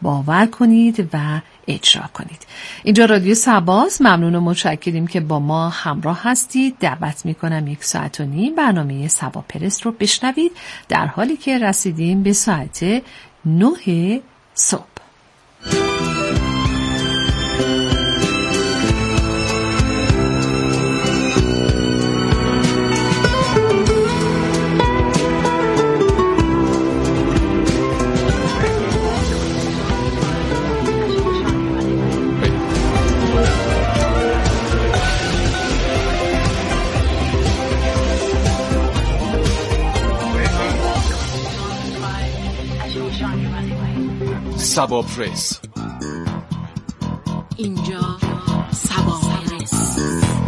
باور کنید و اجرا کنید. اینجا رادیو سباست. ممنون و متشکریم که با ما همراه هستید. دعوت میکنم 1.5 ساعت برنامه سبا پرس رو بشنوید در حالی که رسیدیم به ساعت 9 صبح. سبا پرس. اینجا سبا پرس.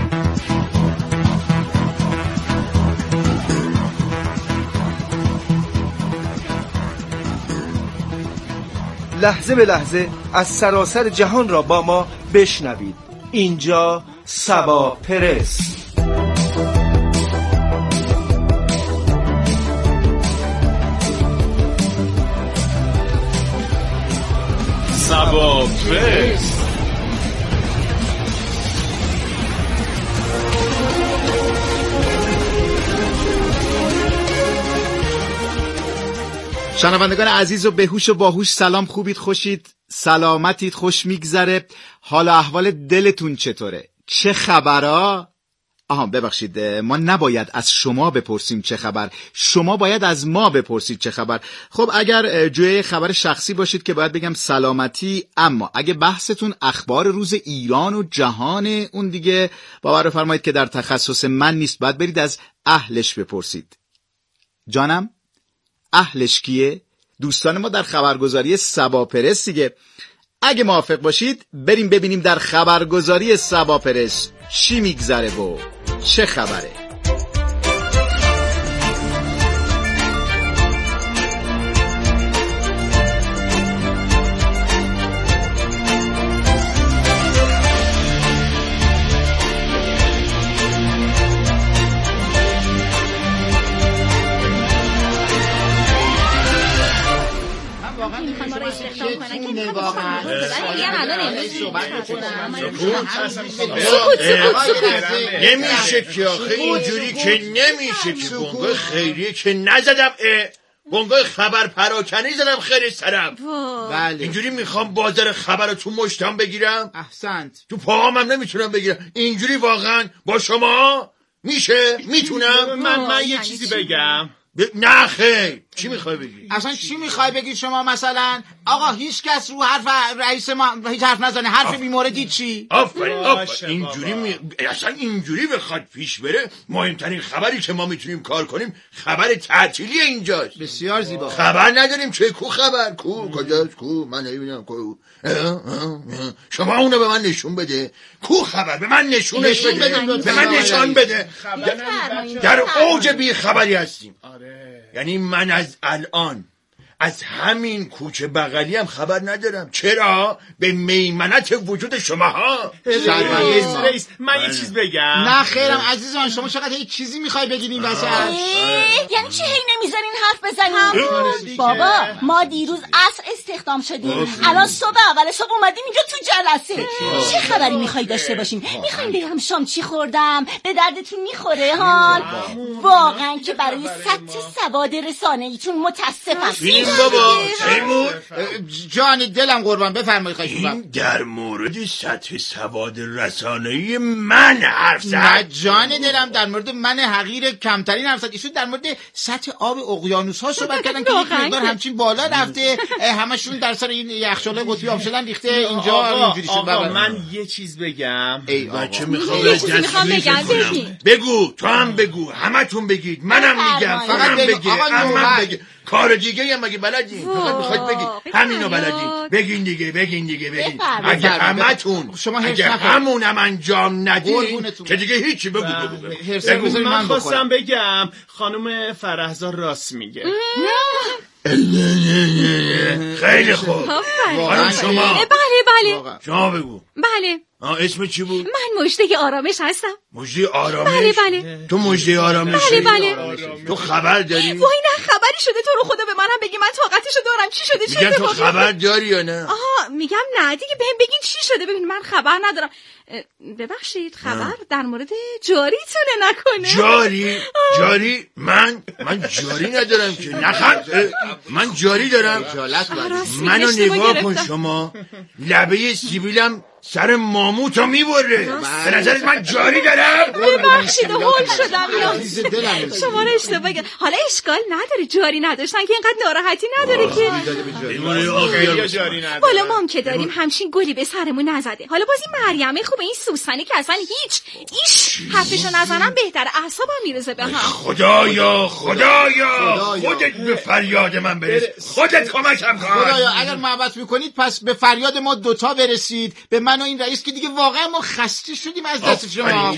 لحظه به لحظه از سراسر جهان را با ما بشنوید. اینجا سبا پرس. سبا پرس. شنوندگان عزیز و بهوش و باهوش، سلام. خوبید؟ خوشید؟ سلامتید؟ خوش میگذره؟ حال احوال دلتون چطوره؟ چه خبرها؟ ببخشید، ما نباید از شما بپرسیم چه خبر، شما باید از ما بپرسید چه خبر. خب اگر جوی خبر شخصی باشید که باید بگم سلامتی، اما اگه بحثتون اخبار روز ایران و جهان، اون دیگه باور بفرمایید که در تخصص من نیست، باید برید از اهلش بپرسید. جانم؟ اهلش کیه؟ دوستان ما در خبرگزاری سبا پرس دیگه. اگه موافق باشید بریم ببینیم در خبرگزاری سبا پرس چی میگذره و چه خبره. نمیشه که آخه اینجوری که نمیشه که بونگای خیریه که نزدم، بونگای خبر پراکنی زدم خیلی سرم. بله. اینجوری میخوام بازار خبر رو تو مشتم بگیرم. احسنت. تو پاهام هم نمیتونم بگیرم. اینجوری واقعا با شما میشه؟ میتونم؟ من یه چیزی بگم. نه خیر. چی میخوای بگی؟ اصلا چی میخوای بگی شما؟ مثلا آقا هیچ کس رو حرف رئیس ما هیچ حرف نزنه. حرف بیموردی چی؟ آفرین. اینجوری اصلا اینجوری بخواد پیش بره، مهمترین خبری که ما میتونیم کار کنیم خبر تعطیلی اینجاست. بسیار زیبا. خبر نداریم چه؟ کو خبر؟ کو کجاست؟ کو من نمیدونم. کو شما اونو به من نشون بده. کو خبر؟ به من نشونش بده. به من نشان بده. در اوج بی خبری هستیم. یعنی من از الان از همین کوچه بغلی هم خبر ندارم. چرا؟ به میمنت وجود شماها. رئیس من یه چیز بگم. نه خیرم عزیزان، شما چقدر هیچ چیزی میخوای بگید این وسط؟ یعنی چی هی نمیذارین حرف بزنیم؟ بابا ما دیروز عصر استخدام شدیم، الان صبح اول صبح اومدیم اینجا تو جلسه. چه خبری میخوای داشته باشیم؟ میخوایم بگم شام چی خوردم؟ به دردتون میخوره هان؟ واقعا که برای سطح سواد رسانه‌ایتون متاسفم. بابا جان دلم قربان، بفرمایید. خواهش این در مورد سطح سواد رسانه‌ای من حرف زد؟ نه جان دلم، در مورد من حقیر کمترین حرف زد. ایشون در مورد سطح آب اقیانوس‌ها صحبت کردن که یک مقدار همچین بالا رفته، همشون در سر این یخچال قطبی آب شدن ریخته اینجا. اینجوری شد. من یه چیز بگم. بچه میخوام بگو، تو هم بگو، همتون بگید، منم میگم، فقط بگید. کار دیگه هم مگه بلدین؟ فقط میخواید بگید همینو بلدین. بگین دیگه. اگه همتون اگه همونم انجام ندین که دیگه هیچی. بگو. من خواستم بگم خانم فرهزاد راست میگه. خیلی خوب. خانم شما. بله شما بگو. بله اسم چی بود؟ من مژده آرامش هستم. مژده آرامش؟ بله. تو مژده آرامش؟ بله. تو خبر داری؟ وای نه خبری شده تو رو خدا به منم بگی، من طاقتشو دارم. چی شده؟ میگم تو خبر داری یا نه؟ آها میگم نه دیگه، بهم بگین چی شده. ببین من خبر ندارم. ببخشید خبر در مورد جاریتونه نکنه؟ جاری؟ من جاری ندارم که. نخند. من جاری دارم. منو نگاه کن شما، لبه سیبیلم سر ماموتو میبره. به نظرت من جاری دارم؟ ببخشید هول شدم یا شما رو اشتباه گرفتم. حالا اشکال نداره، جاری نداشتن که اینقدر ناراحتی نداره که. حالا ما هم که داریم همچین گلی به سرمون نزده. حالا باز این مریمه خوبه، این سوسنی که اصلا هیچ حرفشو نزنم بهتره، اعصابم میرزه به هم. خدایا خودت به فریاد من برس، خودت کمکم کن. خدایا اگر محبت میکنید پس به فریاد ما دوتا برسید، به من و این رئیس که دیگه واقعا ما خسته شدیم از دست شما.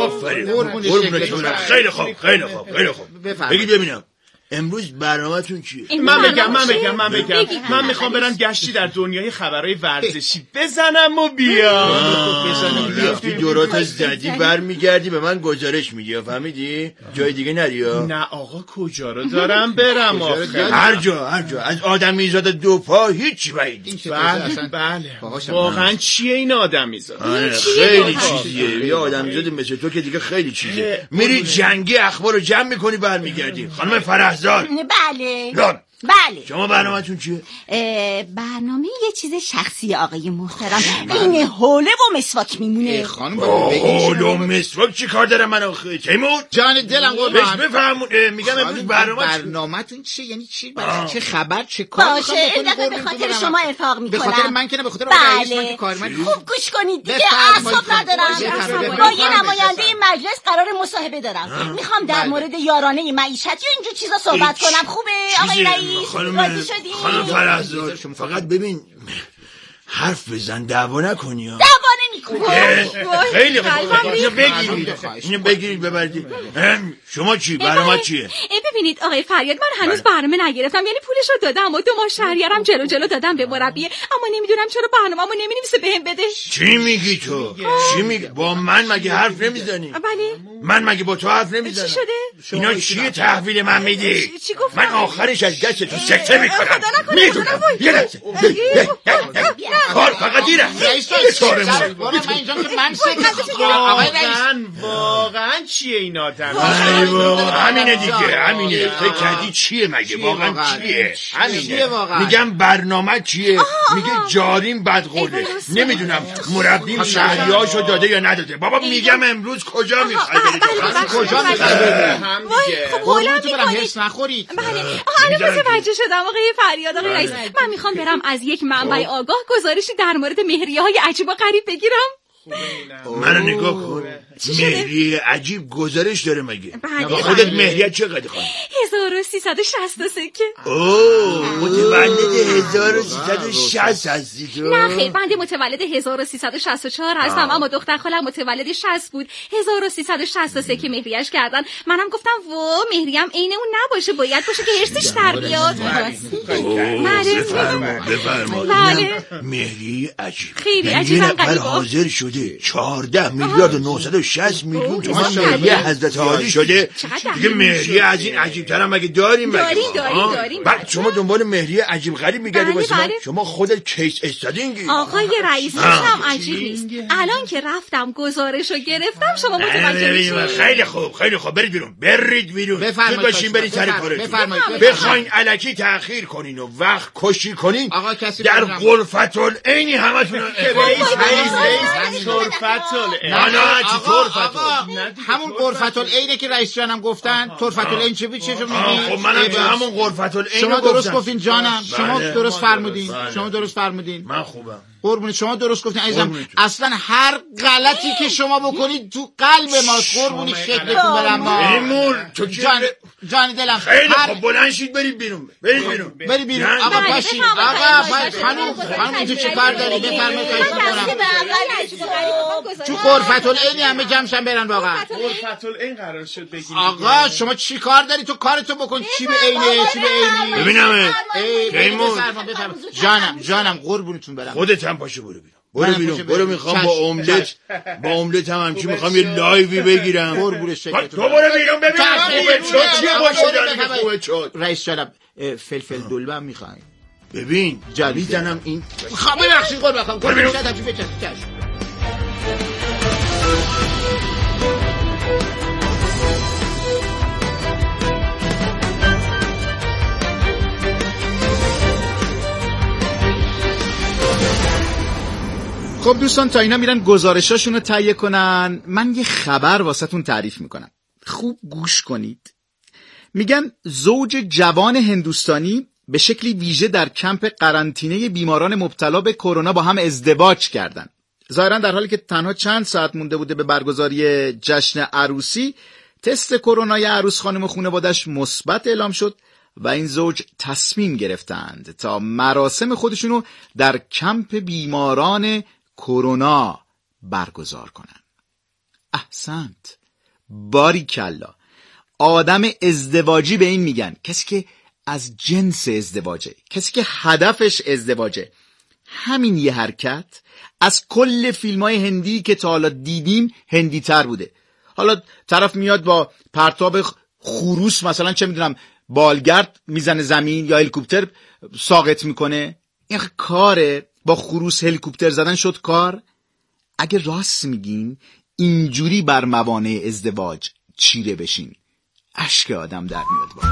خیلی خوب. بگید ببینم امروز برنامه‌تون چیه؟ من بگم من میخوام برم گشتی در دنیای خبرهای ورزشی بزنم و بیام. رفتی دورات از زدی برمیگردی به من گزارش میدی، فهمیدی؟ جای دیگه نری؟ نه آقا کجا رو دارم برم؟ هر جا از آدمیزاد دو پا هیچ بعید. بله واقعا چیه این آدمیزاد؟ خیلی چیزیه. یه آدمیزاد مثل تو که دیگه خیلی چیزیه. میری جنگی اخبارو جمع میکنی برمیگردی. خانم فرهزاد. بله شما برنامه‌تون چیه؟ برنامه یه چیز شخصی آقای محترم. این حوله و مسواک میمونه. خانم حوله و مسواک چی کار دارم من آخه؟ تیمور جان دلم قربان بفرمون. میگم امروز برنامه‌تون چیه؟ یعنی چی؟ چه خبر؟ چه کار باشه این دفعه به خاطر شما ارفاق میکنم. به خاطر من که نه، به خاطر رئیس من که کارمند. خوب گوش کنید دیگه، اعصاب ندارم. با یه نماینده مجلس قرار مصاحبه دارم. میخوام در مورد یارانه معیشتی و اینجور چیزا صحبت کنم. خوبه آقای رئیس؟ خانم فرهزاد فقط ببین حرف بزن، دعوا نکنی. خیلی خوب. اینو بگیرید ببرید. شما چی؟ برنامه چیه؟ ببینید آقای فریاد، من هنوز برنامه نگرفتم، یعنی پولش رو دادم و 2 ماه شهریارم جلو دادم به مربیه، اما نمیدونم چرا برنامه‌مو نمی‌نویسه بهم بده. چی میگی تو؟ چی میگی؟ با من مگه حرف نمیزنی؟ بله. من مگه با تو حرف نمیزنم؟ چی شده؟ اینا چیه تحویل من میدی؟ چی گفتم؟ من آخرش از دست تو سکته میکنم. میدونم. یه لحظه. کار فقط دیره. من اینجا که من واقعا چیه این آدم؟ همینه دیگه، همینه. فکر کردی چیه مگه؟ واقعا چیه؟ همینه. میگم برنامه چیه؟ میگه جاریم بدقوله. نمیدونم مربیم شهریاشو داده یا نداده. بابا میگم امروز کجا میخوای برید؟ کجا میخوای برید؟ خب حالا میکنید هرس نخورید. بله الان متوجه شدم آقای فریاد. آقای رئیس من میخوام برم از یک منبع آگاه گزارشی در مورد مهریه‌های عجیب و غریب بگیرم. منو نگاه کن. مهریه عجیب گزارش داره مگه؟ خودت مهریه چقدر خواهی؟ 1360 سکه. متولد 1360 هستی تو؟ نه خیلی، بنده متولد 1364 هستم، اما دختر خالم متولد 60 بود. 1360 سکه مهریه‌اش کردن. منم گفتم مهریم عین اون نباشه، باید باشه که ارثش در بیاد. بله مهریه عجیب. خیلی عجیب. نفر حاضر شده 14 میلیارد و 960 میلیون تومان مهریه حضرت عالی شده. دیگه مهریه از این عجیب‌تر هم مگه داریم؟ داریم. بعد شما دنبال مهریه عجیب غریب میگردی واسه من؟ شما خودت کیس استادینگی. آقای رئیس هم عجیب نیست. الان که رفتم گزارشو گرفتم شما متوجه میشید. خیلی خوب برید بیرون. زود باشین برید سر کارتون. بخواین الکی تأخیر کنین و وقت کشی کنین در غرفت العینی همتون. همون غرفت العینه که رئیس جانم گفتن. طرفت العین چه میگی؟ خب منم به همون غرفت العین شما درست گفتین جانم. شما درست فرمودین. من خوبم قربونت، شما درست گفتین عزیزم. اصلا هر غلطی که شما بکنید تو قلب ماست. قربونی شکلتون برم ما. ایمون تو جان دلم. خیلی خوب بلند شید برید بیرون. آقا باشید. خانم اینجا چی کار داری؟ بفرمایید خواهش می‌کنم. تو غرفت العین همه جمعشن برن واقعا. غرفت العین قرار شد بگیم. آقا شما چی کار داری؟ تو کارتو بکن. چی به عینی؟ ببینم. جانم قربونتون برم. خودت هم پاشو برو بیرون. برو بیرون، برو. میخوام با املت هم همچی میخوام یه لایوی بگیرم. تو برو بیرون ببین خوبه شد چیه باشه خوبه شد. رئیس جناب فلفل دلبه هم میخواین؟ ببین میزنم این خبر بخشید قول بخوام برو بیرون. خب دوستان، تا اینا میرن گزارشاشون رو تهیه کنن، من یه خبر واسهتون تعریف میکنم. خوب گوش کنید. میگن زوج جوان هندوستانی به شکلی ویژه در کمپ قرنطینه بیماران مبتلا به کرونا با هم ازدواج کردن. ظاهرا در حالی که تنها چند ساعت مونده بوده به برگزاری جشن عروسی، تست کرونای عروس خانم و خانواده‌اش مثبت اعلام شد و این زوج تصمیم گرفتند تا مراسم خودشونو در کمپ بیماران کرونا برگزار کنن. احسنت، باریکلا. آدم ازدواجی به این میگن کسی که از جنس ازدواجه، کسی که هدفش ازدواجه. همین یه حرکت از کل فیلم‌های هندی که تا حالا دیدیم هندی تر بوده. حالا طرف میاد با پرتاب خروس مثلا چه میدونم بالگرد میزنه زمین یا هلیکوپتر ساقط میکنه. این کاره با خروس هلیکوپتر زدن شد کار؟ اگه راست میگین اینجوری بر موانع ازدواج چیره بشین، اشک آدم در میاد. با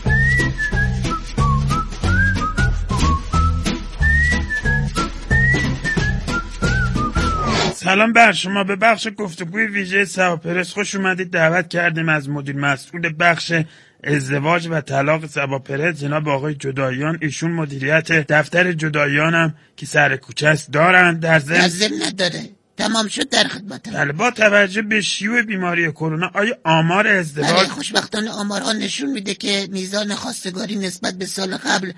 سلام بر شما. به بخش گفتگوی ویژه سباپرس خوش اومدید. دعوت کردیم از مدیر مسئول بخش ازدواج و طلاق سباپرس جناب آقای جداییان. ایشون مدیریت دفتر جداییان هم که سر کوچه است دارن. در ضمن نداره، تمام شد، در خدمتم. بله، با توجه به شیوع بیماری کرونا آیا آمار ازدواج؟ بله، خوشبختانه آمارها نشون میده که میزان خواستگاری نسبت به سال قبل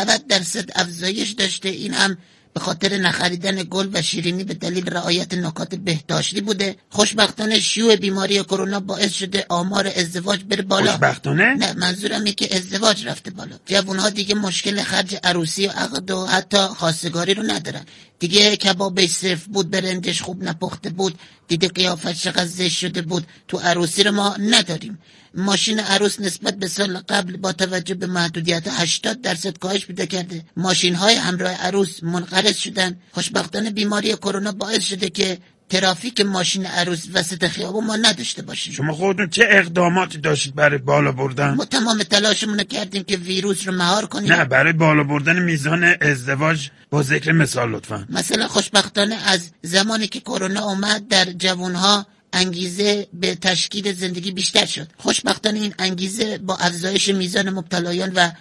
90% افزایش داشته. این هم به خاطر نخریدن گل و شیرینی به دلیل رعایت نکات بهداشتی بوده. خوشبختانه شیوع بیماری کرونا باعث شده آمار ازدواج بره بالا. خوشبختانه؟ نه، منظورم اینه که ازدواج رفته بالا. جوانها دیگه مشکل خرج عروسی و عقد و حتی خواستگاری رو ندارن. دیگه کبابش صفر بود، برنجش خوب نپخته بود، دیگه قیافش چقدر زشت شده بود. تو عروسی رو ما نداریم. ماشین عروس نسبت به سال قبل با توجه به محدودیت 80% کاهش پیدا کرده. ماشین‌های همراه عروس منقرض شدن. خوشبختانه بیماری کرونا باعث شده که ترافیک ماشین عروس وسط خیابون ما نداشته باشیم. شما خودتون چه اقداماتی داشتید برای بالا بردن؟ ما تمام تلاشمون رو کردیم که ویروس رو مهار کنیم. نه، برای بالا بردن میزان ازدواج با ذکر مثال لطفا. مثلا خوشبختانه از زمانی که کرونا اومد در جوانها انگیزه به تشکیل زندگی بیشتر شد. خوشبختانه این انگیزه با افزایش میزان مبتلایان و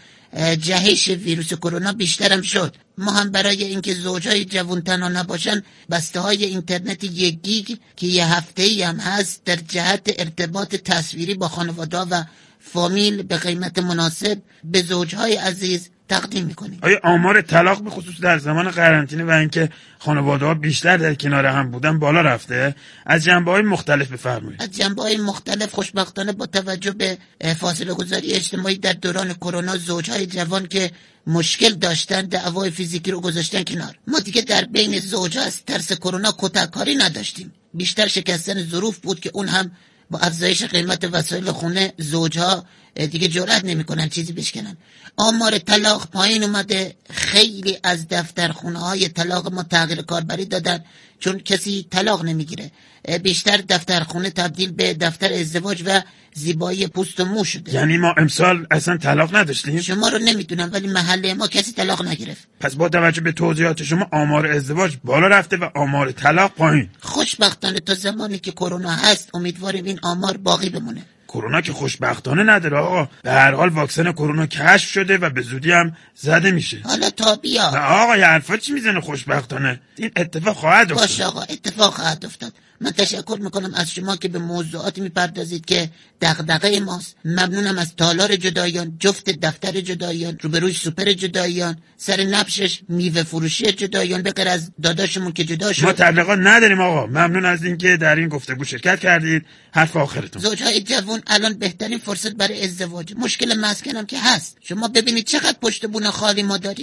جهش ویروس کرونا بیشتر هم شد. ما هم برای اینکه زوجای جوان تنها نباشن بسته‌های اینترنت 1 گیگ که یه هفته‌ای هم هست در جهت ارتباط تصویری با خانواده‌ها و فامیل به قیمت مناسب به زوجهای عزیز تقدیم میکنیم. آیا آمار طلاق به خصوص در زمان قرنطینه و اینکه خانواده‌ها بیشتر در کنار هم بودن بالا رفته؟ از جنبه‌های مختلف بفرمایید. از جنبه‌های مختلف خوشبختانه با توجه به فاصله گذاری اجتماعی در دوران کرونا زوجهای جوان که مشکل داشتن دعوای فیزیکی رو گذاشتن کنار. ما دیگه در بین زوجها از ترس کرونا کتککاری نداشتیم. بیشتر شکستن ظروف بود که اون هم با افزایش قیمت وسایل خونه زوجها دیگه جرئت نمی‌کنن چیزی بشکنن. آمار طلاق پایین اومده. خیلی از دفترخونه‌های طلاق ما تغییر کاربری دادن چون کسی طلاق نمیگیره. بیشتر دفترخونه تبدیل به دفتر ازدواج و زیبایی پوست و مو شده. یعنی ما امسال اصلا طلاق نداشتیم؟ شما رو نمیدونم ولی محله ما کسی طلاق نگرفت. پس با توجه به توضیحات شما آمار ازدواج بالا رفته و آمار طلاق پایین. خوشبختانه تا زمانی که کرونا هست امیدواریم این آمار باقی بمونه. کرونا که خوشبختانه نداره آقا. به هر حال واکسن کرونا کشف شده و به زودی هم زده میشه. حالا تا بیا. آقا یه حرفا چی میزنه خوشبختانه؟ این اتفاق خواهد افتاد. باشه آقا، اتفاق خواهد افتاد. من تشکر میکنم از شما که به موضوعاتی میپردازید که دغدغه ماست. ممنونم از تالار جداییان، جفت دفتر جداییان، روبروی سوپر جداییان، سر نبشش میوه فروشی جداییان، به غیر از داداشمون که جدا شد. ما تبلیغات نداریم آقا. ممنون از اینکه در این گفتگو شرکت کردید. حرف آخرتون. زوجهای جوان الان بهترین فرصت برای ازدواج. مشکل مسکنم که هست. شما ببینید چقدر پشت بونه خالی ما داریم.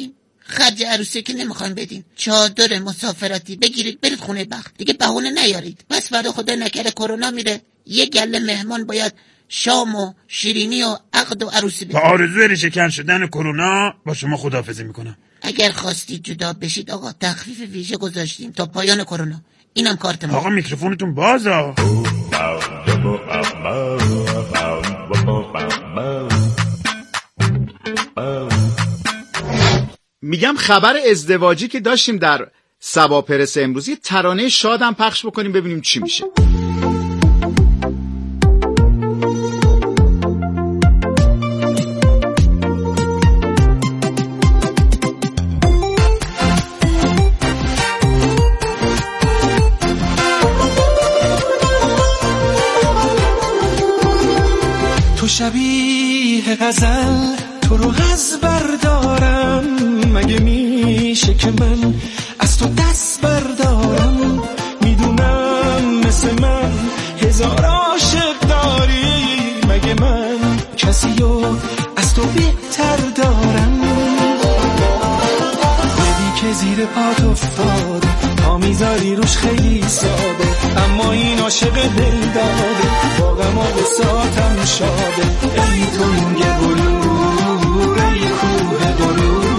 خرج عروسی که نمیخوایم بدین، چادر مسافرتی بگیرید برید خونه بخت، دیگه بهونه نیارید. بس فردا خدا نکره کرونا میره، یه گله مهمان باید شام و شیرینی و عقد و عروسی بدید. با آرزوی ریشه‌کن شدن کرونا با شما خداحافظی میکنم. اگر خواستید جدا بشید آقا تخفیف ویژه گذاشتیم تا پایان کرونا. اینم کارت ما. آقا میکروفونتون بازه. میگم خبر ازدواجی که داشتیم در سبا پرس امروزی، ترانه شادم پخش بکنیم ببینیم چی میشه. تو شبیه غزل تو رو از بردارم، مگه میشه که من از تو دست بردارم؟ میدونم مثل من هزار عاشق داری، مگه من کسیو از تو بهتر دارم؟ بدی که زیر پات افتاده، پا میذاری روش خیلی ساده، اما این عاشق دل داده، با غم و غصاتم شاده. ای تنگ بلور، ای کوه بلور،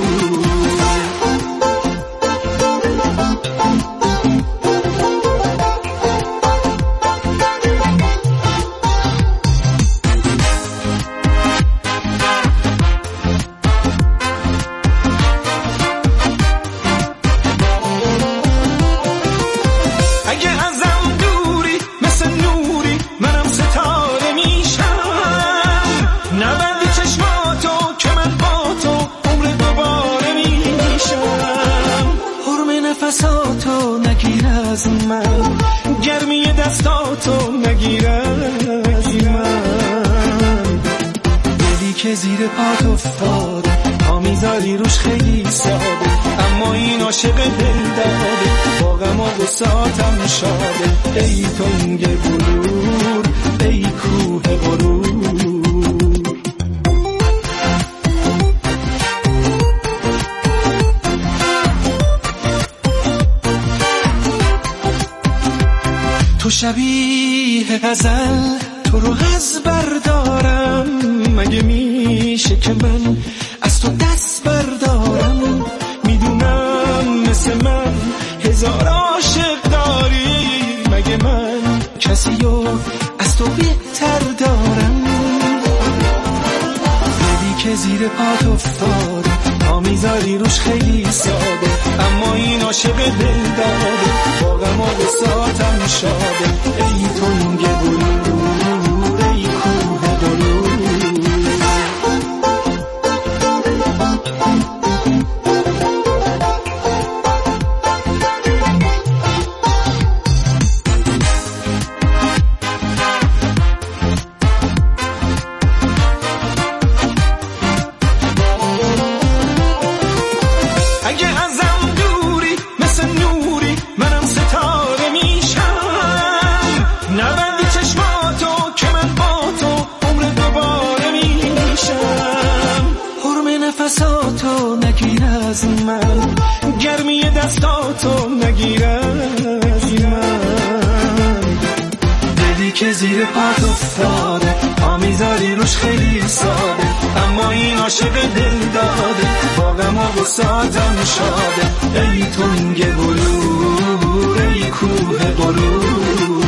گرمی دستاتو نگیر از من. دلی که زیر پات افتاده، پا میذاری روش خیلی ساده، اما این عاشق دل داده، با غم و غصاتم شاده. ای تنگ بلور، ای کوه غرور، تو شبیه غزل تو رو از بردارم، مگه میشه که من از تو دست بردارم؟ میدونم مثل من هزار عاشق داری، مگه من کسیو از تو بهتر دارم؟ بدی که زیر پات افتاده، پا میذاری روش خیلی ساده، اما این عاشق دل داده، با غم و غصاتم شاده. ای تنگ بلور، ای کوه بلور، گرمی دستاتو نگیر از من. دلی که زیر پات افتاده، پا میذاری روش خیلی ساده، اما این عاشق دل داده، با غم و غصاتم شاده. ای تنگ بلور، ای کوه بلور.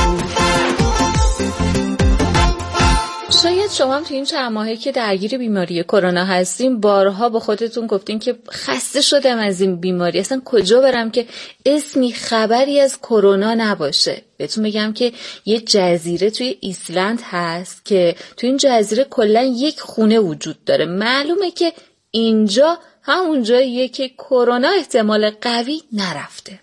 شاید شما هم تو این چند ماهی که درگیر بیماری کرونا هستیم بارها با خودتون گفتین که خسته شدم از این بیماری، اصلا کجا برم که اسمی خبری از کرونا نباشه. بهتون بگم که یه جزیره توی ایسلند هست که تو این جزیره کلا یک خونه وجود داره. معلومه که اینجا همون جاییه که کرونا احتمال قوی نرفته.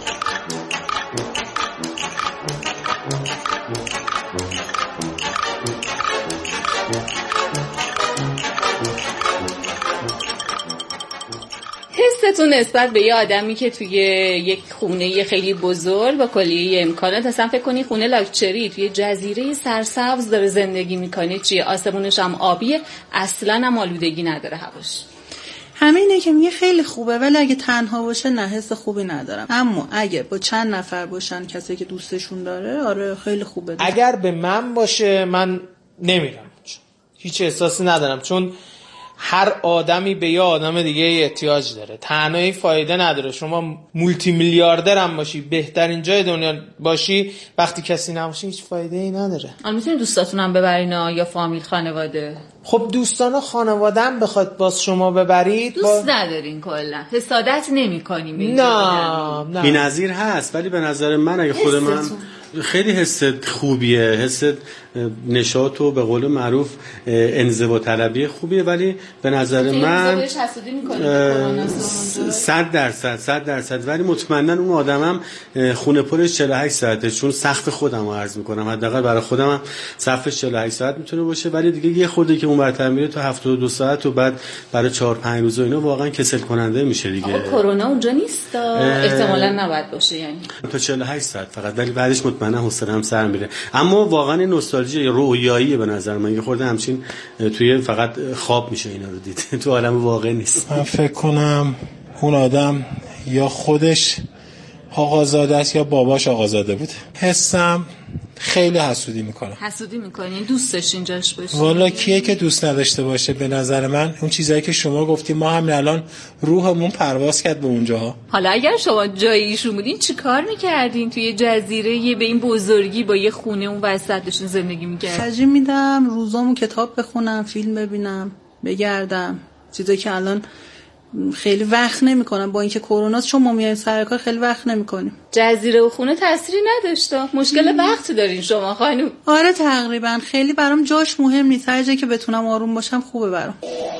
حستون نسبت به یه آدمی که توی یک خونه خیلی بزرگ با کلیه امکانات، اصلا فکر کنی خونه لاکچری توی جزیره سرسبز داره زندگی میکنه چیه؟ آسمونش هم آبیه، اصلا هم آلودگی نداره هواش. همینه که میگه خیلی خوبه، ولی اگه تنها باشه نه، حس خوبی ندارم. اما اگه با چند نفر باشن، کسی که دوستشون داره، آره خیلی خوبه. اگر به من باشه من نمیرم، هیچ احساسی ندارم، چون هر آدمی به یه آدم دیگه احتیاج داره. تنهایی فایده نداره. شما مولتی میلیاردر هم باشی، بهترین جای دنیا باشی، وقتی کسی نباشه هیچ فایده ای نداره. الان میتونید دوستاتون هم ببرین یا فامیل، خانواده؟ خب دوستان و خانواده هم بخواد باز شما ببرید دوست ندارین کلا، حسادت نمی‌کنیم؟ نه بی‌نظیر هست، ولی به نظر من اگه خود من خیلی حس خوبیه، حس نشاط و به قول معروف انزوا طلبی خوبیه، ولی به نظر من 100%، ولی مطمئنا اون آدمم خونه پرش 48 ساعته، چون سخت خودمو عرض میکنم، حداقل برای خودم هم صفش 48 ساعت میتونه باشه، ولی دیگه یه خورده که اون برتر میره تا 72 ساعت و بعد برای 4-5 روز و اینا واقعا کسل کننده میشه دیگه. کرونا اونجا نیست، احتمالاً نباید باشه، یعنی تا 48 ساعت فقط، ولی بعدش مطمئنا حوصله‌ام سر میره. اما واقعا این نوستالژی رویاییه به نظر من، یه خورده همچین توی فقط خواب میشه اینا رو دید، تو عالم واقع نیست. من فکر کنم اون آدم یا خودش آقازاده است یا باباش آقازاده بود. حسم خیلی حسودی میکنه. حسودی میکنین دوستش اینجاش باشه؟ والا کیه که دوست نداشته باشه؟ به نظر من اون چیزایی که شما گفتیم، ما هم الان روحمون پرواز کرد به اونجاها. حالا اگر شما جای ایشون بودین چی کار میکردین؟ توی جزیره به این بزرگی با یه خونه اون وسط داشتین زندگی میکردین؟ ترجیح میدم روزامو کتاب بخونم، فیلم ببینم، بگردم، چیزایی که الان خیلی وقت نمیکنم با اینکه کرونا، چون ما میایم سر کار خیلی وقت نمیکنیم. جزیره و خونه تأثیری نداشته؟ مشکل وقت دارین شما خانم؟ آره تقریبا، خیلی برام جاش مهم نیست، هر جایی که بتونم آروم باشم خوبه برام.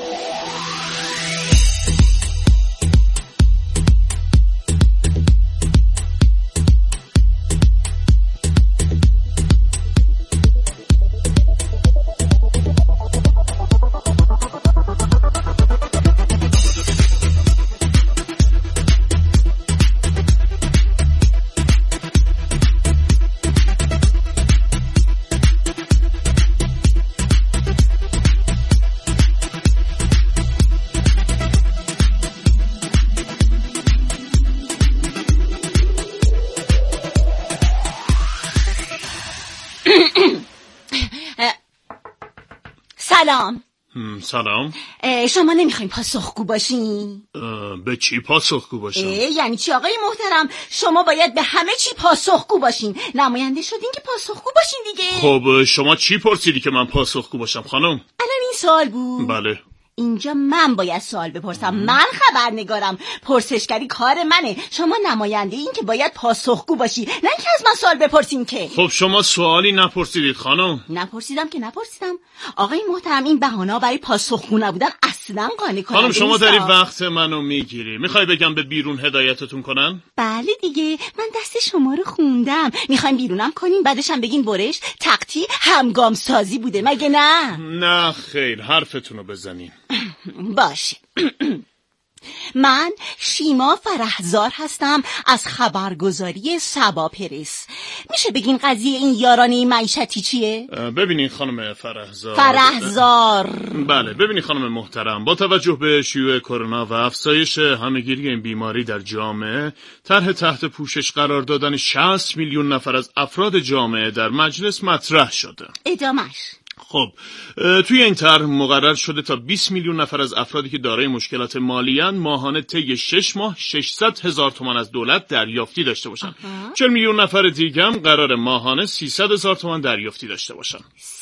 سلام. شما نمیخواین پاسخگو باشین؟ به چی پاسخگو باشم؟ یعنی چی آقای محترم؟ شما باید به همه چی پاسخگو باشین. نماینده شدین که پاسخگو باشین دیگه. خب شما چی پرسیدی که من پاسخگو باشم خانم؟ الان این سوال بود؟ بله. اینجا من باید سوال بپرسم. من خبرنگارم، پرسشگری کار منه. شما نماینده این که باید پاسخگو باشی، نه اینکه از من سوال بپرسین که. خب شما سوالی نپرسیدید خانم. نپرسیدم. آقای محترم این بهانه‌ها برای پاسخگو نبودن اصلا قانع کننده خانم شما داری وقت منو میگیری. میخوای بگم به بیرون هدایتتون کنن؟ بله دیگه، من دست شما رو خوندم. میخواین بیرونم کنین بعدش هم بگین برش تقطی همگام سازی بوده، مگه نه؟ نه خیر، حرفتون رو بزنین. باشه. من شیما فرهزار هستم از خبرگزاری سبا پرس. میشه بگین قضیه این یارانه معیشتی چیه؟ ببینین خانم فرهزار. بله ببینین خانم محترم، با توجه به شیوع کرونا و افزایش همهگیری این بیماری در جامعه، طرح تحت پوشش قرار دادن 60 میلیون نفر از افراد جامعه در مجلس مطرح شده. ادامش. خب توی این طرح مقرر شده تا 20 میلیون نفر از افرادی که دارای مشکلات مالی اند ماهانه طی 6 ماه 600,000 تومان از دولت دریافتی داشته باشن. 40 میلیون نفر دیگه هم قرار ماهانه 300,000 تومان دریافتی داشته باشن.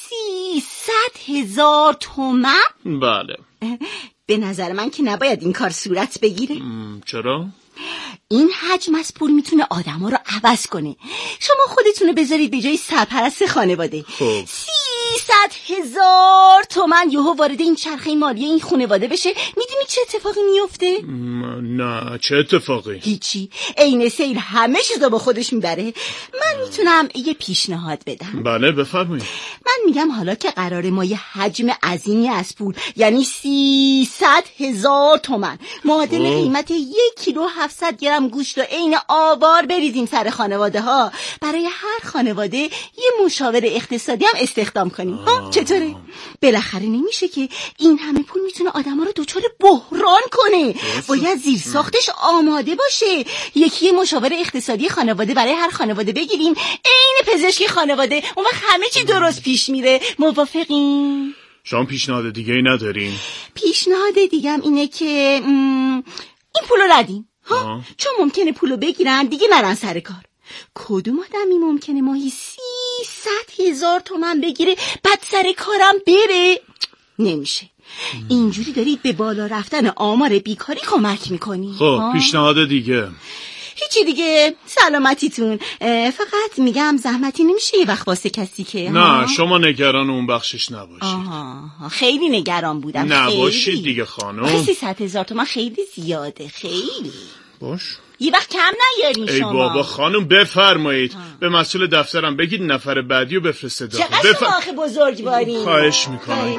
300,000 تومان؟ بله. به نظر من که نباید این کار صورت بگیره. چرا؟ این حجم از پول میتونه آدما رو عوض کنه. شما خودتون رو بذارید به جای سرپرست خانواده. خب 300,000 تومان یهو وارد این چرخه مالی این خانواده بشه، میدونی چه اتفاقی میفته؟ نه چه اتفاقی؟ هیچی، عین سیل همه چیزو با خودش میبره. من میتونم یه پیشنهاد بدم. بله بفرمایید. من من میگم حالا که قراره ما یه حجم عظیمی از پول، یعنی 300,000 تومان معادل قیمت 1,700 گرم گوشت و عین آوار بریزیم سر خانواده ها، برای هر خانواده یه مشاور اقتصادی هم استخدام کنیم. چطوره؟ بالاخره نمیشه که این همه پول میتونه آدم ها رو دچار بحران کنه. باید زیر ساختش آماده باشه. یکی مشاور اقتصادی خانواده برای هر خانواده بگیریم، عین پزشکی خانواده، اون وقت همه چی درست پیش میره. موافقین؟ شما پیشنهاد دیگه ای ندارین؟ پیشنهاد دیگم اینه که این پولو ردیم چون ممکنه پولو بگیرن دیگه نرن سر کار. کدوم آدمی ممکنه ماهی 300,000 تومان بگیره بعد سر کارم بره؟ نمیشه. اینجوری دارید به بالا رفتن آمار بیکاری کمک میکنی. خب پیشنهاد دیگه؟ هیچی دیگه، سلامتیتون. فقط میگم زحمتی نمیشه یه وقت واسه کسی که نه شما نگران اون بخشش نباشید. خیلی نگران بودم. نباشید دیگه خانم. 300,000 تومان خیلی زیاده، خیلی. باش یه وقت کم نیارین شما. ای بابا خانم بفرمایید. به مسئول دفترم بگید نفر بعدی رو بفرسته داخل. چقدر شما آخه بزرگوارین. خواهش میکنم.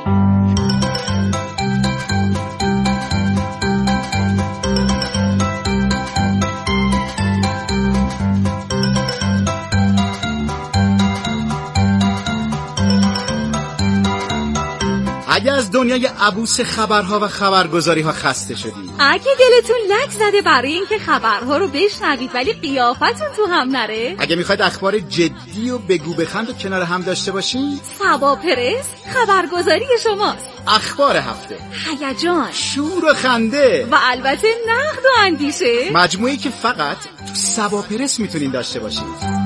اگه از دنیای عبوس خبرها و خبرگزاری‌ها خسته شدید، اگه دلتون لک زده برای اینکه خبرها رو بشنوید ولی قیافتون تو هم نره، اگه میخواید اخبار جدی و بگو بخند و کنار هم داشته باشید، سبا پرس خبرگزاری شماست. اخبار هفته، هیجان، شور و خنده و البته نقد و اندیشه، مجموعی که فقط تو سبا پرس میتونین داشته باشید.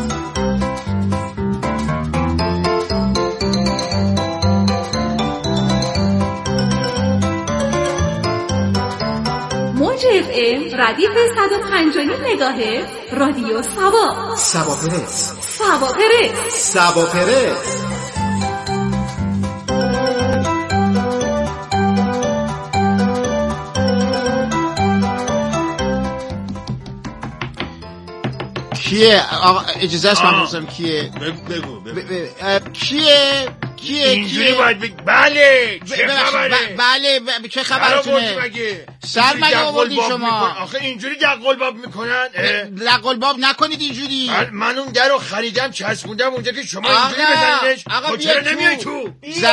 موج FM ردیف 105.9 مگاهرتز رادیو سبا. سبا پرس. سبا پرس. سبا پرس. کیه؟ آقا اجازه است من بپرسم کیه؟ بگو کیه؟ اینجوری باید بگی. بله چه خبره؟ بله چه خبرتونه؟ سر مگه آوردی شما؟ آخه اینجوری دقل باب میکنن؟ دقل باب نکنید اینجوری. من اون در رو خریدم چسبوندم اونجا که شما اینجوری بزنیدش. آقا چرا نمیای تو؟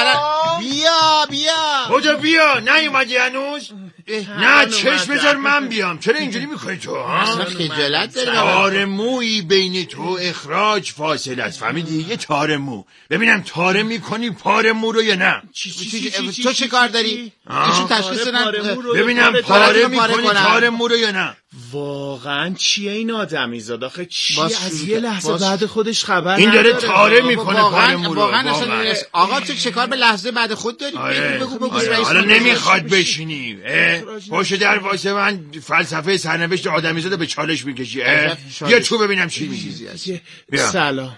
بیا کجا بیا؟ نیومدی هنوز؟ نه چشم بذار من بیام. چرا اینجوری میکنی تو؟ اصلا خجالت داری. تار مویی بین تو اخراج فاصله است، فهمیدی؟ یه تار مو. ببینم تاره میکنی پاره مو رو یا نه؟ تو چه کار داری؟ ایشون تشخیص ببینم پاره میکنی تار مو رو یا نه؟ واقعا چیه این آدمی زاد؟ آخه چیه از یه لحظه بعد خودش خبر این داره تاره میکنه پاره مو رو. واقعا آقا تو چه کار به لحظه بعد خود داری؟ بگو حالا نمیخواد بشینی. پشت در واسه من فلسفه سرنوشت آدمی زاده به چالش میکشی. بیا تو ببینم چی میگی. سلام.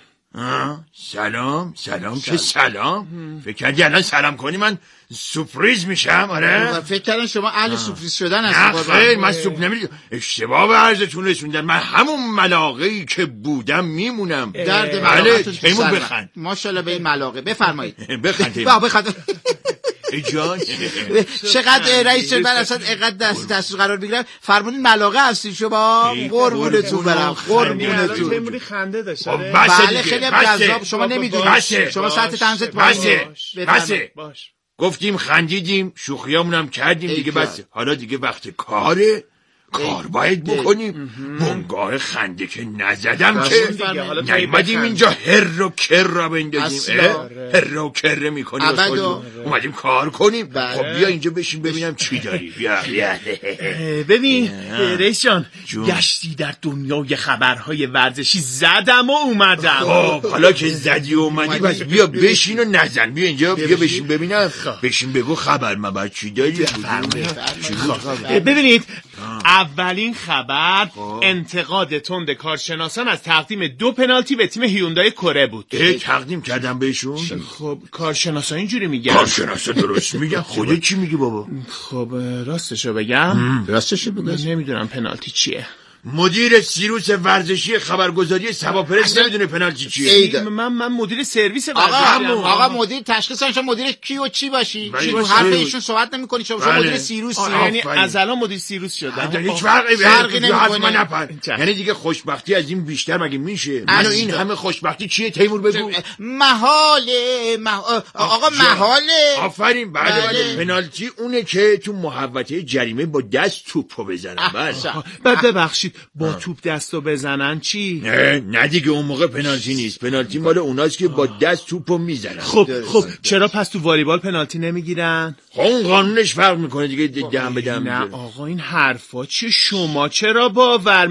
سلام چه سلام؟ فکر کردی الان سلام کنی من سورپرایز میشم؟ آره فکر کردن شما اهل سورپرایز شدن هستی. نه خیر من سوپ نمیدونم. اشتباه به عرضتون رسوندن. من همون ملاقه‌ای که بودم میمونم. درد بله بخند. ماشاءالله به این ملاقه. بفرمایید. بخند جان. چقدر رئیس جمهور اصلا اینقدر دست قرار بگیرم فرمودین ملاقه هستی شما؟ قربونتون برم. قربونتون. خنده داشت. بله خیلی جذاب. شما نمیدونید شما ساعت تنزت بسه. گفتیم خندیدیم شوخیامون هم کردیم دیگه بس. حالا دیگه وقت کاره. کار باید بکنیم. بنگاه خنده که نزدم که نیومدیم اینجا هر و کر را بندازیم. هر و کر میکنیم اومدیم کار کنیم. خب بیا اینجا بشین ببینم چی داری. بیا ببین رئیس جان گشتی در دنیای خبرهای ورزشی زدم و اومدم. خب حالا که زدی و اومدی بس بیا بشین و نزن. بیا اینجا بیا بشین ببینم. بشین بگو خبر ما چی داری. ببینید اولین خبر انتقاد تند کارشناسان از تقدیم 2 پنالتی به تیم هیوندای کره بود. تقدیم کردم بهشون؟ خب کارشناسا اینجوری میگن. کارشناسا درست میگن. خودت چی میگی بابا؟ خب راستشو بگم. راستشو بگم. نمیدونم پنالتی چیه. مدیر سیروس ورزشی خبرگزاری سبا پرس نمیدونه پنالتی چیه؟ من مدیر سرویس ورزشی. آقا مدیر تشخیص شما مدیر کی و چی باشی؟ چی رو حرف ایشون صحبت نمی‌کنی؟ شما مدیر سیروسی. یعنی از الان مدیر سیروس شدم. هیچ فرقی نمی‌کنه. یعنی دیگه خوشبختی از این بیشتر مگه میشه؟ منو این همه خوشبختی چیه تیمور بگو؟ محاله. آقا محاله. آفرین. بله. پنالتی اونه که تو محوطه جریمه با دست توپو بزنن. بعد ببخشید با توپ دستو بزنن چی؟ نه دیگه اون موقع پنالتی نیست. پنالتی مال اوناست که با دست توپو میزنن. خب چرا پس تو والیبال پنالتی نمیگیرن؟ اون قانونش فرق میکنه دیگه. دم به دم. نه آقا این حرفا چیه؟ شما چرا باور